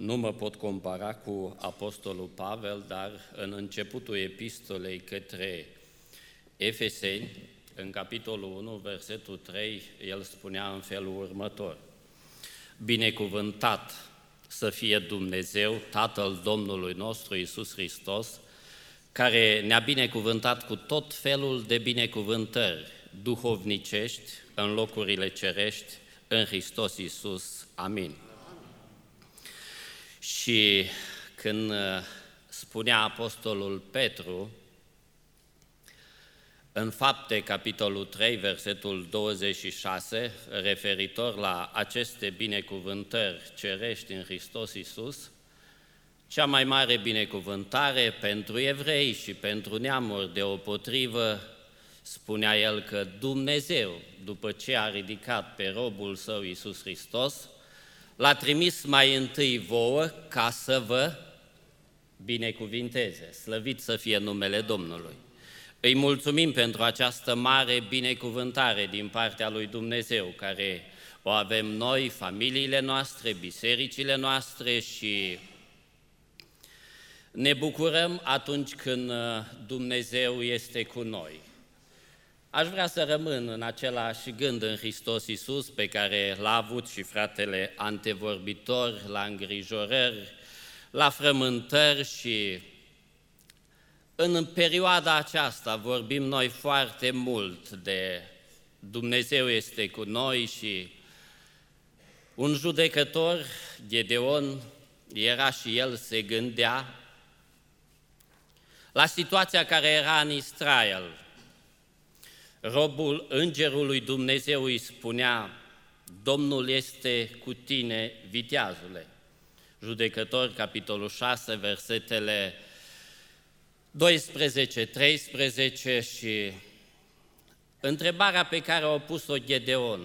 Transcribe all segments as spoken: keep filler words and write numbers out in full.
Nu mă pot compara cu Apostolul Pavel, dar în începutul epistolei către Efeseni, în capitolul unu, versetul trei, el spunea în felul următor: Binecuvântat să fie Dumnezeu, Tatăl Domnului nostru Iisus Hristos, care ne-a binecuvântat cu tot felul de binecuvântări duhovnicești în locurile cerești, în Hristos Iisus. Amin. Și când spunea Apostolul Petru, în Fapte, capitolul trei, versetul douăzeci și șase, referitor la aceste binecuvântări cerești în Hristos Iisus, cea mai mare binecuvântare pentru evrei și pentru neamuri deopotrivă, spunea el că Dumnezeu, după ce a ridicat pe robul său Iisus Hristos, l-a trimis mai întâi vouă ca să vă binecuvinteze. Slăvit să fie numele Domnului! Îi mulțumim pentru această mare binecuvântare din partea lui Dumnezeu, care o avem noi, familiile noastre, bisericile noastre, și ne bucurăm atunci când Dumnezeu este cu noi. Aș vrea să rămân în același gând în Hristos Iisus pe care l-a avut și fratele antevorbitor, la îngrijorări, la frământări, și în perioada aceasta vorbim noi foarte mult de Dumnezeu este cu noi și un judecător, Gedeon, era și el, se gândea la situația care era în Israel. Robul îngerul lui Dumnezeu îi spunea: Domnul este cu tine, viteazule. Judecători, capitolul șase, versetele doisprezece treisprezece, și întrebarea pe care o pus-o Gedeon: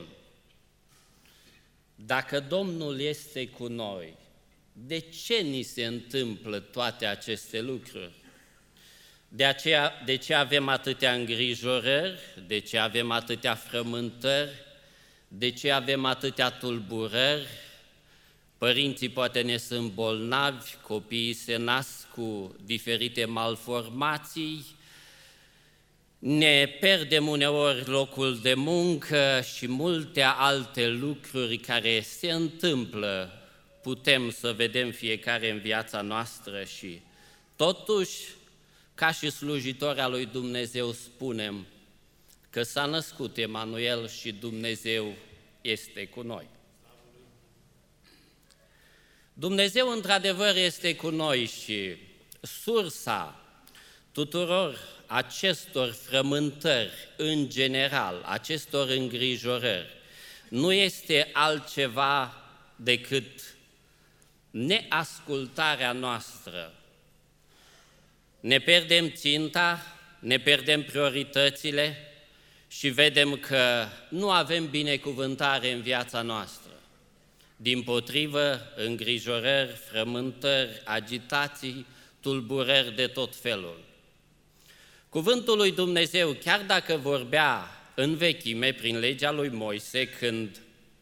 dacă Domnul este cu noi, de ce ni se întâmplă toate aceste lucruri? De, aceea, de ce avem atâtea îngrijorări? De ce avem atâtea frământări? De ce avem atâtea tulburări? Părinții poate ne sunt bolnavi, copiii se nasc cu diferite malformații, ne pierdem uneori locul de muncă și multe alte lucruri care se întâmplă, putem să vedem fiecare în viața noastră, și totuși, ca și slujitori al lui Dumnezeu, spunem că s-a născut Emanuel și Dumnezeu este cu noi. Dumnezeu într-adevăr este cu noi și sursa tuturor acestor frământări în general, acestor îngrijorări, nu este altceva decât neascultarea noastră. Ne pierdem ținta, ne pierdem prioritățile și vedem că nu avem binecuvântare în viața noastră. Dimpotrivă, îngrijorări, frământări, agitații, tulburări de tot felul. Cuvântul lui Dumnezeu, chiar dacă vorbea în vechime prin legea lui Moise, când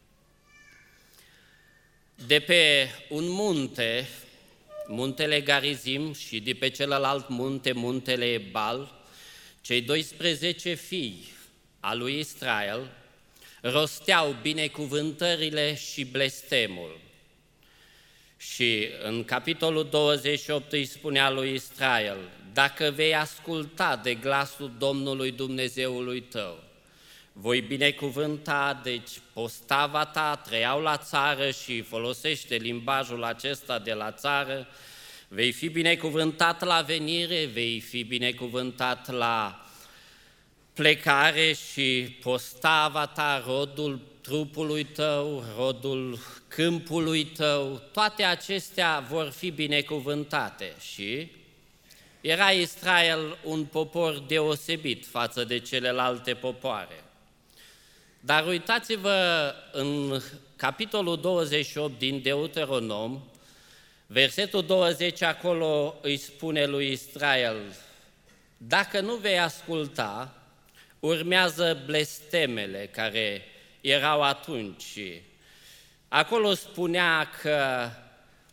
de pe un munte, muntele Garizim, și de pe celălalt munte, muntele Ebal, cei doisprezece fii al lui Israel rosteau binecuvântările și blestemul. Și în capitolul douăzeci și opt îi spunea lui Israel: dacă vei asculta de glasul Domnului Dumnezeului tău, voi binecuvânta, deci postava ta, trăiau la țară și folosește limbajul acesta de la țară, vei fi binecuvântat la venire, vei fi binecuvântat la plecare, și postava ta, rodul trupului tău, rodul câmpului tău, toate acestea vor fi binecuvântate. Și era Israel un popor deosebit față de celelalte popoare. Dar uitați-vă în capitolul douăzeci și opt din Deuteronom, versetul douăzeci, acolo îi spune lui Israel: dacă nu vei asculta, urmează blestemele care erau atunci. Acolo spunea că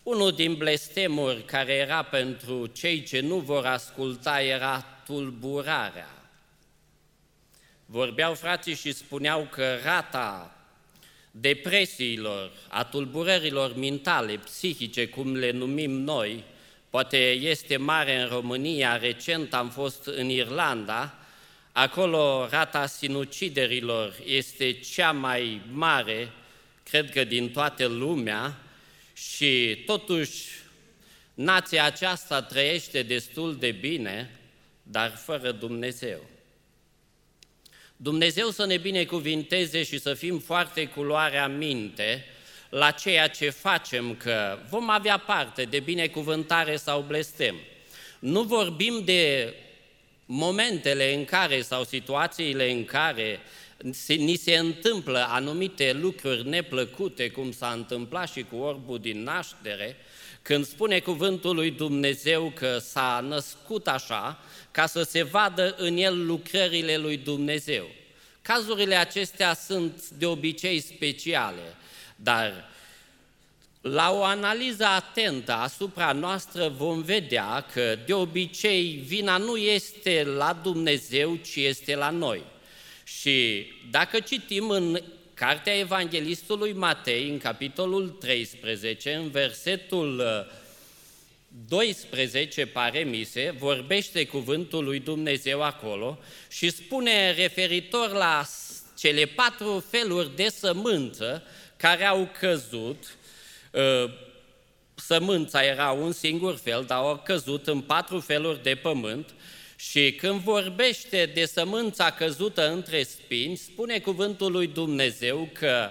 Unul din blestemuri care era pentru cei ce nu vor asculta era tulburarea. Vorbeau frații și spuneau că rata depresiilor, a tulburărilor mentale, psihice, cum le numim noi, poate este mare în România. Recent am fost în Irlanda, acolo rata sinuciderilor este cea mai mare, cred că din toată lumea, și totuși nația aceasta trăiește destul de bine, dar fără Dumnezeu. Dumnezeu să ne binecuvinteze și să fim foarte cu luarea minte la ceea ce facem, că vom avea parte de binecuvântare sau blestem. Nu vorbim de momentele în care sau situațiile în care ni se întâmplă anumite lucruri neplăcute, cum s-a întâmplat și cu orbul din naștere, când spune cuvântul lui Dumnezeu că s-a născut așa, ca să se vadă în el lucrările lui Dumnezeu. Cazurile acestea sunt de obicei speciale, dar la o analiză atentă asupra noastră vom vedea că de obicei vina nu este la Dumnezeu, ci este la noi. Și dacă citim în Cartea Evanghelistului Matei, în capitolul treisprezece, în versetul doisprezece, pare mi se, vorbește cuvântul lui Dumnezeu acolo și spune referitor la cele patru feluri de sămânță care au căzut. Sămânța era un singur fel, dar au căzut în patru feluri de pământ. Și când vorbește de sămânța căzută între spini, spune cuvântul lui Dumnezeu că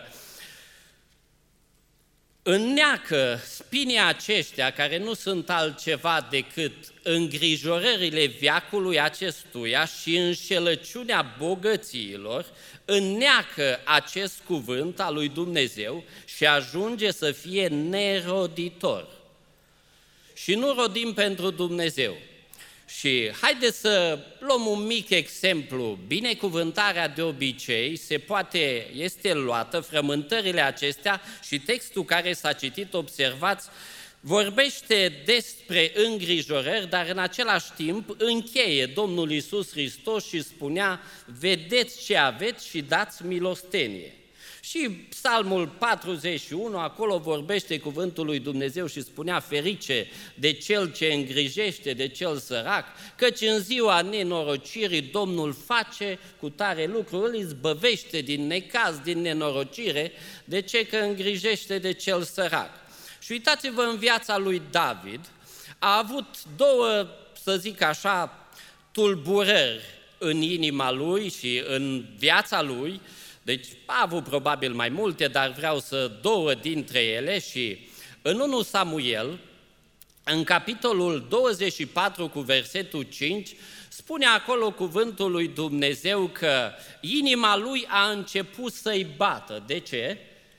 înneacă spinii aceștia, care nu sunt altceva decât îngrijorările veacului acestuia și înșelăciunea bogățiilor, înneacă acest cuvânt al lui Dumnezeu și ajunge să fie neroditor. Și nu rodim pentru Dumnezeu. Și haideți să luăm un mic exemplu. Binecuvântarea de obicei se poate, este luată, frământările acestea și textul care s-a citit, observați, vorbește despre îngrijorări, dar în același timp încheie Domnul Iisus Hristos și spunea: vedeți ce aveți și dați milostenie. Și Psalmul patruzeci și unu, acolo vorbește cuvântul lui Dumnezeu și spunea: ferice de cel ce îngrijește de cel sărac, căci în ziua nenorocirii Domnul face cu tare lucru, îl izbăvește din necaz, din nenorocire. De ce? Că îngrijește de cel sărac. Și uitați-vă în viața lui David, a avut două, să zic așa, tulburări în inima lui și în viața lui. Deci a avut probabil mai multe, dar vreau să două dintre ele. Și în întâi Samuel, în capitolul douăzeci și patru cu versetul cinci, spune acolo cuvântul lui Dumnezeu că inima lui a început să-i bată. De ce?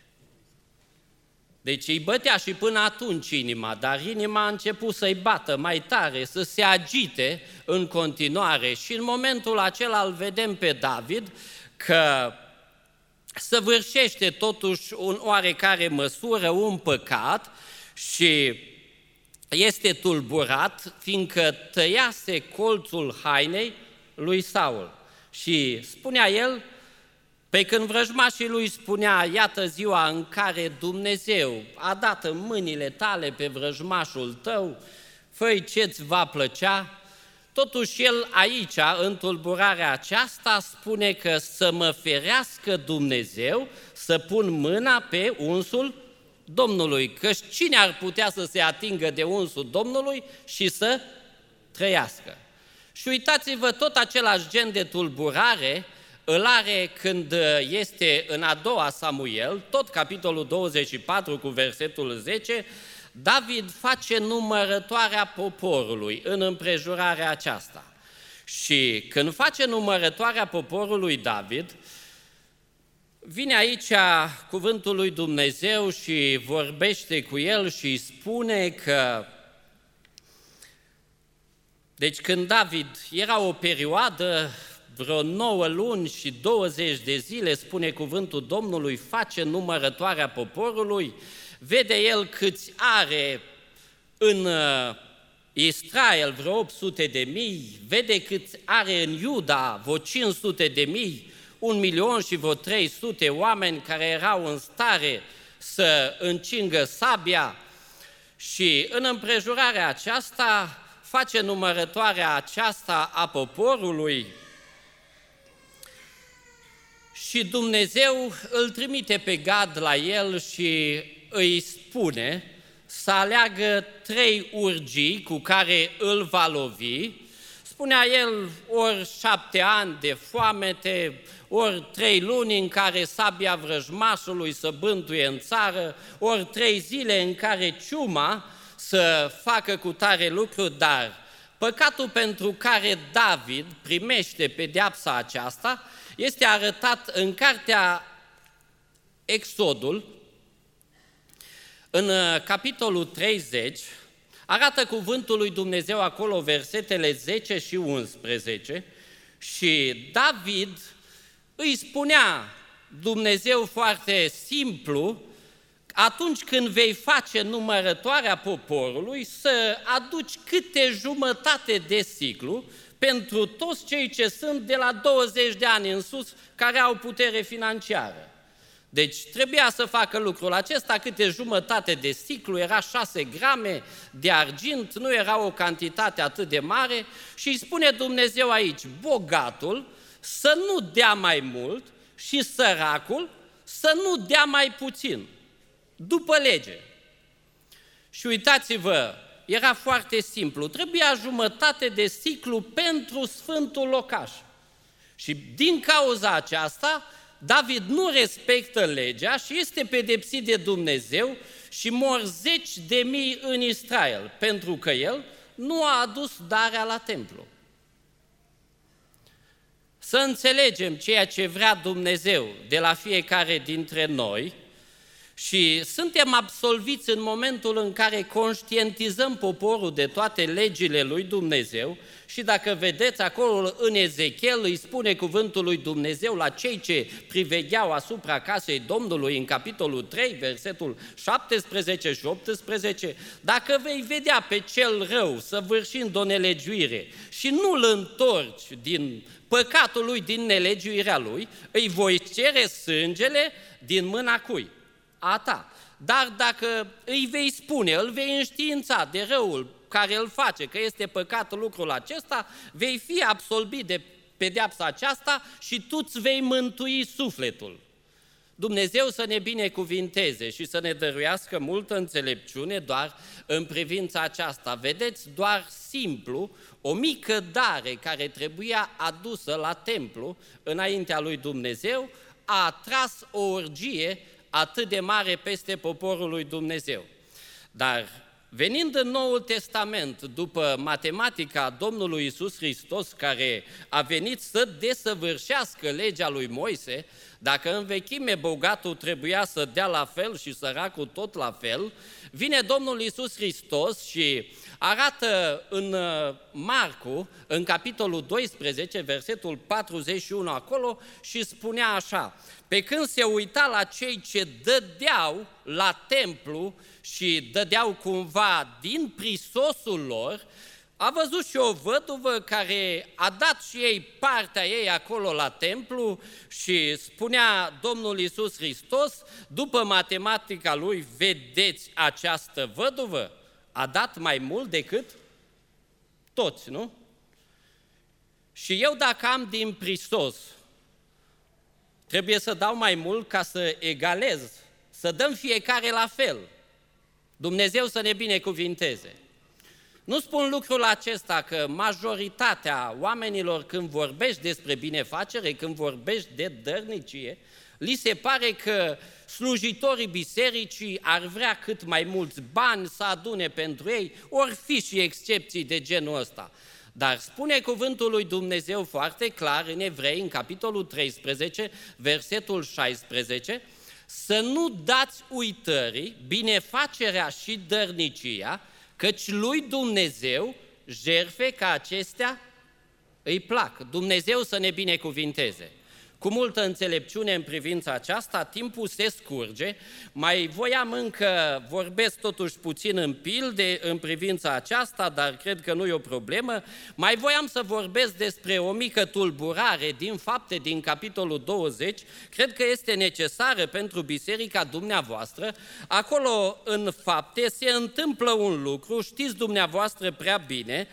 Deci îi bătea și până atunci inima, dar inima a început să-i bată mai tare, să se agite în continuare. Și în momentul acela îl vedem pe David că săvârșește totuși în oarecare măsură un păcat și este tulburat, fiindcă tăiase colțul hainei lui Saul. Și spunea el, pe când vrăjmașii lui spunea: iată ziua în care Dumnezeu a dat în mâinile tale pe vrăjmașul tău, fă-i ce-ți va plăcea. Totuși el aici, în tulburarea aceasta, spune că să mă ferească Dumnezeu să pun mâna pe unsul Domnului, căci cine ar putea să se atingă de unsul Domnului și să trăiască? Și uitați-vă, tot același gen de tulburare îl are când este în a doua Samuel, tot capitolul douăzeci și patru cu versetul zece, David face numărătoarea poporului în împrejurarea aceasta. Și când face numărătoarea poporului David, vine aici cuvântul lui Dumnezeu și vorbește cu el și spune că, deci când David era o perioadă, vreo nouă luni și douăzeci de zile, spune cuvântul Domnului, face numărătoarea poporului, vede el câți are în Israel vreo opt sute de mii, vede câți are în Iuda vreo cinci sute de mii, un milion și vreo trei sute oameni care erau în stare să încingă sabia și în împrejurarea aceasta face numărătoarea aceasta a poporului și Dumnezeu îl trimite pe Gad la el și îi spune să aleagă trei urgii cu care îl va lovi. Spunea el ori șapte ani de foamete, ori trei luni în care sabia vrăjmașului să bântuie în țară, ori trei zile în care ciuma să facă cu tare lucru, dar păcatul pentru care David primește pedeapsa aceasta este arătat în cartea Exodul, în capitolul treizeci, arată cuvântul lui Dumnezeu acolo versetele zece și unsprezece și David îi spunea Dumnezeu foarte simplu, atunci când vei face numărătoarea poporului, să aduci câte jumătate de siclu pentru toți cei ce sunt de la douăzeci de ani în sus, care au putere financiară. Deci trebuia să facă lucrul acesta, câte jumătate de siclu, era șase grame de argint, nu era o cantitate atât de mare și îi spune Dumnezeu aici, bogatul să nu dea mai mult și săracul să nu dea mai puțin, după lege. Și uitați-vă, era foarte simplu, trebuia jumătate de siclu pentru sfântul locaș. Și din cauza aceasta, David nu respectă legea și este pedepsit de Dumnezeu și mor zeci de mii în Israel, pentru că el nu a adus darea la templu. Să înțelegem ceea ce vrea Dumnezeu de la fiecare dintre noi și suntem absolviți în momentul în care conștientizăm poporul de toate legile lui Dumnezeu și dacă vedeți acolo în Ezechiel îi spune cuvântul lui Dumnezeu la cei ce privegheau asupra casei Domnului în capitolul trei, versetul șaptesprezece și optsprezece, dacă vei vedea pe cel rău săvârșind o nelegiuire și nu-l întorci din păcatul lui, din nelegiuirea lui, îi voi cere sângele din mâna cui? A ta. Dar dacă îi vei spune, îl vei înștiința de răul care îl face, că este păcat lucrul acesta, vei fi absolvit de pedeapsa aceasta și tu îți vei mântui sufletul. Dumnezeu să ne binecuvinteze și să ne dăruiască multă înțelepciune doar în privința aceasta. Vedeți, doar simplu, o mică dare care trebuia adusă la templu înaintea lui Dumnezeu a atras o orgie atât de mare peste poporul lui Dumnezeu. Dar venind în Noul Testament, după matematica Domnului Iisus Hristos, care a venit să desăvârșească legea lui Moise, dacă în vechime bogatul trebuia să dea la fel și săracul tot la fel, vine Domnul Iisus Hristos și arată în Marcu, în capitolul doisprezece, versetul patruzeci și unu acolo, și spunea așa: pe când se uita la cei ce dădeau la templu și dădeau cumva din prisosul lor, a văzut și o văduvă care a dat și ei partea ei acolo la templu și spunea Domnul Iisus Hristos, după matematica lui, vedeți această văduvă? A dat mai mult decât toți, nu? Și eu dacă am din prisos, trebuie să dau mai mult ca să egalez, să dăm fiecare la fel. Dumnezeu să ne binecuvinteze. Nu spun lucrul acesta că majoritatea oamenilor când vorbești despre binefacere, când vorbești de dărnicie, li se pare că slujitorii bisericii ar vrea cât mai mulți bani să adune pentru ei, ori fi și excepții de genul ăsta. Dar spune cuvântul lui Dumnezeu foarte clar în Evrei, în capitolul treisprezece, versetul șaisprezece, să nu dați uitării binefacerea și dărnicia, căci lui Dumnezeu jertfe ca acestea îi plac. Dumnezeu să ne binecuvinteze. cu multă înțelepciune în privința aceasta, timpul se scurge, mai voiam încă, vorbesc totuși puțin în pilde în privința aceasta, dar cred că nu e o problemă, mai voiam să vorbesc despre o mică tulburare din Fapte, din capitolul douăzeci, cred că este necesară pentru biserica dumneavoastră. Acolo în Fapte se întâmplă un lucru, știți dumneavoastră prea bine,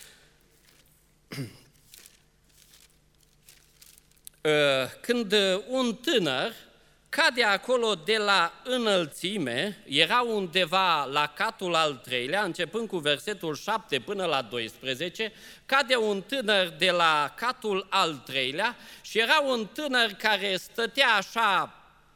când un tânăr cade acolo de la înălțime, era undeva la catul al treilea, începând cu versetul șapte până la doisprezece, cade un tânăr de la catul al treilea și era un tânăr care stătea așa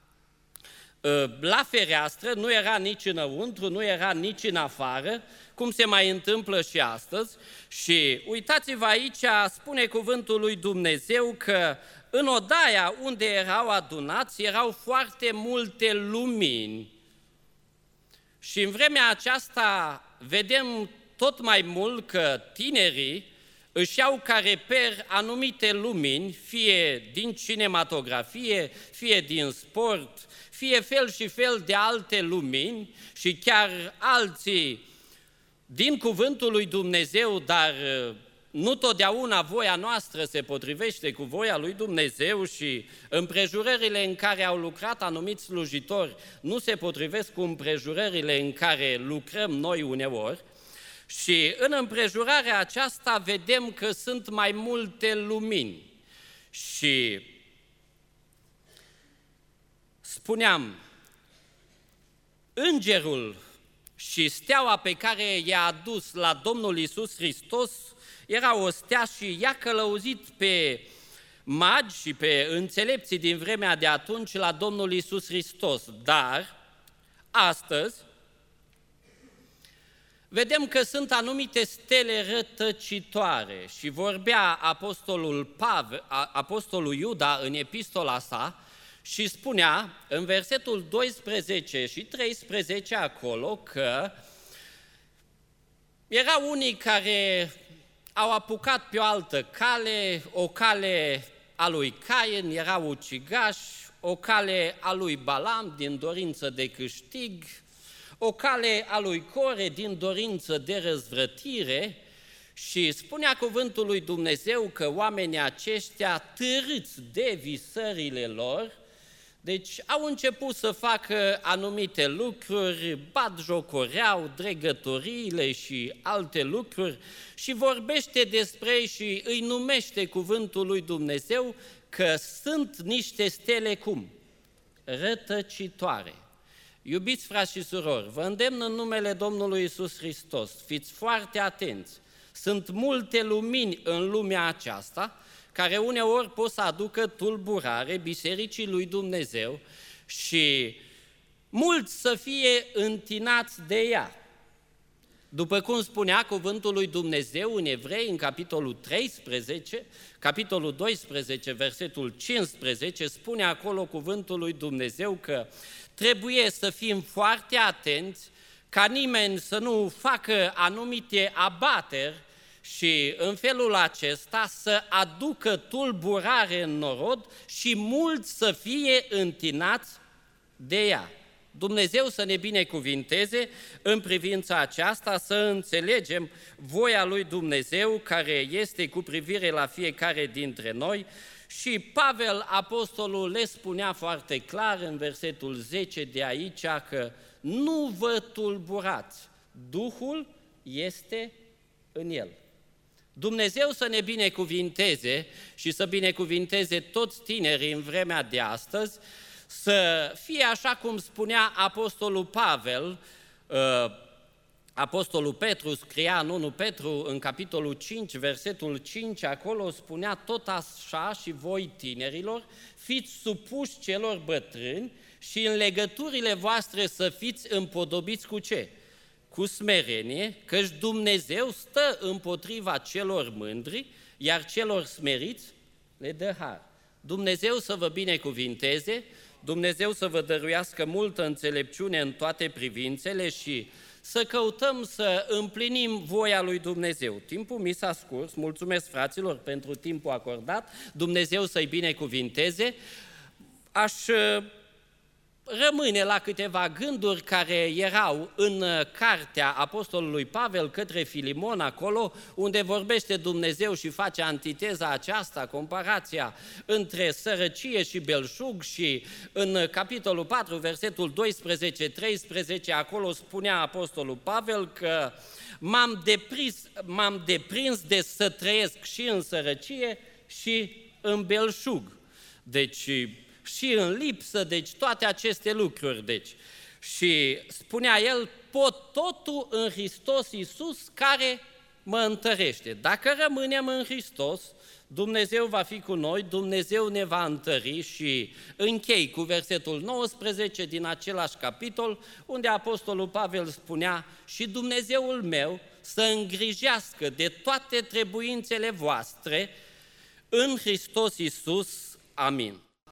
la fereastră, nu era nici înăuntru, nu era nici în afară, cum se mai întâmplă și astăzi. Și uitați-vă aici, spune cuvântul lui Dumnezeu că în odaia unde erau adunați erau foarte multe lumini. Și în vremea aceasta vedem tot mai mult că tinerii își iau ca reper anumite lumini, fie din cinematografie, fie din sport, fie fel și fel de alte lumini și chiar alții din cuvântul lui Dumnezeu, dar nu totdeauna voia noastră se potrivește cu voia lui Dumnezeu și împrejurările în care au lucrat anumiți slujitori nu se potrivesc cu împrejurările în care lucrăm noi uneori. Și în împrejurarea aceasta vedem că sunt mai multe lumini. Și spuneam, îngerul și steaua pe care i-a adus la Domnul Iisus Hristos era o stea și i-a călăuzit pe magi și pe înțelepții din vremea de atunci la Domnul Iisus Hristos. Dar astăzi vedem că sunt anumite stele rătăcitoare și vorbea apostolul, Pavel, apostolul Iuda în epistola sa și spunea în versetul doisprezece și treisprezece acolo că erau unii care au apucat pe o altă cale, o cale a lui Cain, erau ucigași, o cale a lui Balam din dorință de câștig, o cale a lui Core din dorință de răzvrătire și spunea cuvântul lui Dumnezeu că oamenii aceștia, târâți de visările lor, deci au început să facă anumite lucruri, batjocoreau dregătoriile și alte lucruri și vorbește despre ei și îi numește cuvântul lui Dumnezeu că sunt niște stele cum? Rătăcitoare. Iubiți frați și surori, vă îndemn în numele Domnului Iisus Hristos, fiți foarte atenți. Sunt multe lumini în lumea aceasta care uneori pot să aducă tulburare bisericii lui Dumnezeu și mulți să fie întinați de ea. După cum spunea cuvântul lui Dumnezeu în Evrei, în capitolul treisprezece, capitolul doisprezece, versetul cincisprezece, spune acolo cuvântul lui Dumnezeu că trebuie să fim foarte atenți ca nimeni să nu facă anumite abateri și în felul acesta să aducă tulburare în norod și mulți să fie întinați de ea. Dumnezeu să ne binecuvinteze în privința aceasta, să înțelegem voia lui Dumnezeu care este cu privire la fiecare dintre noi. Și Pavel, apostolul, le spunea foarte clar în versetul zece de aici că nu vă tulburați, Duhul este în el. Dumnezeu să ne binecuvinteze și să binecuvinteze toți tinerii în vremea de astăzi, să fie așa cum spunea apostolul Pavel, apostolul Petru scria în unu Petru, în capitolul cinci, versetul cinci, acolo spunea tot așa și voi tinerilor, fiți supuși celor bătrâni și în legăturile voastre să fiți împodobiți cu ce? Cu smerenie, căci Dumnezeu stă împotriva celor mândri, iar celor smeriți le dă har. Dumnezeu să vă binecuvinteze, Dumnezeu să vă dăruiască multă înțelepciune în toate privințele și să căutăm să împlinim voia lui Dumnezeu. Timpul mi s-a scurs, mulțumesc fraților pentru timpul acordat, Dumnezeu să-i binecuvinteze. Aș rămâne la câteva gânduri care erau în cartea apostolului Pavel către Filimon, acolo unde vorbește Dumnezeu și face antiteza aceasta, comparația între sărăcie și belșug, și în capitolul patru, versetul doisprezece treisprezece, acolo spunea apostolul Pavel că m-am deprins, m-am deprins de să trăiesc și în sărăcie și în belșug. Deci, și în lipsă, deci toate aceste lucruri. Deci. Și spunea el, pot totul în Hristos Iisus care mă întărește. Dacă rămânem în Hristos, Dumnezeu va fi cu noi, Dumnezeu ne va întări. Și închei cu versetul nouăsprezece din același capitol, unde apostolul Pavel spunea, și Dumnezeul meu să îngrijească de toate trebuințele voastre în Hristos Iisus. Amin.